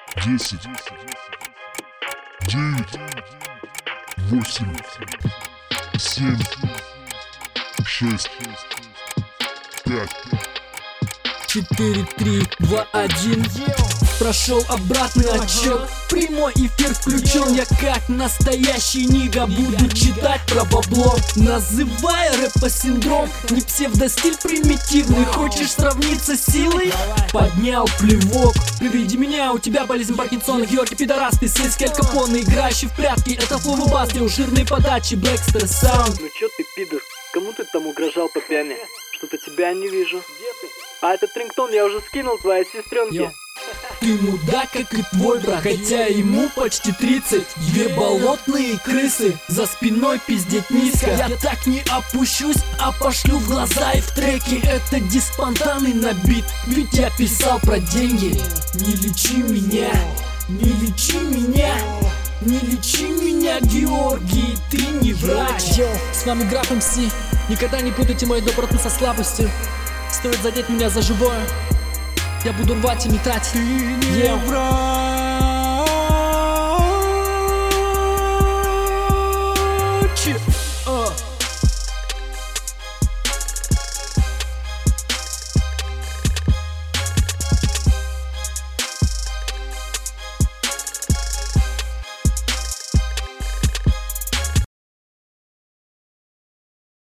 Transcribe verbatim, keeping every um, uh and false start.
десять, девять, восемь, семь, шесть, пять, четыре, три, два, один. Прошел обратный отчет. Прямой эфир включен. Я как настоящий нига буду читать про бабло, называя рэпа синдром. Не псевдостиль примитивный. Хочешь сравниться с силой? Поднял плевок. Приведи меня, у тебя болезнь Паркинсона. Йорки, пидорас, ты сельский Аль Капоне. Играющий в прятки, это флоу и бас. У жирной подачи, Blackster Sound. Ну чё ты, пидор? Кому ты там угрожал по пьяни? Что-то тебя не вижу. Где ты? А этот рингтон я уже скинул твоей сестренке. Ты мудак, как и твой брат, хотя ему почти тридцать. Две болотные крысы, за спиной пиздеть низко. Я так не опущусь, а пошлю в глаза и в треки. Это диспонтанный набит, ведь я писал про деньги. Не лечи меня, не лечи меня, не лечи меня, Георгий, ты не врач. Йо, с вами Граф эм си, никогда не путайте мою доброту со слабостью. Стоит задеть меня за живое, я буду рвать и метать. Ты не враг.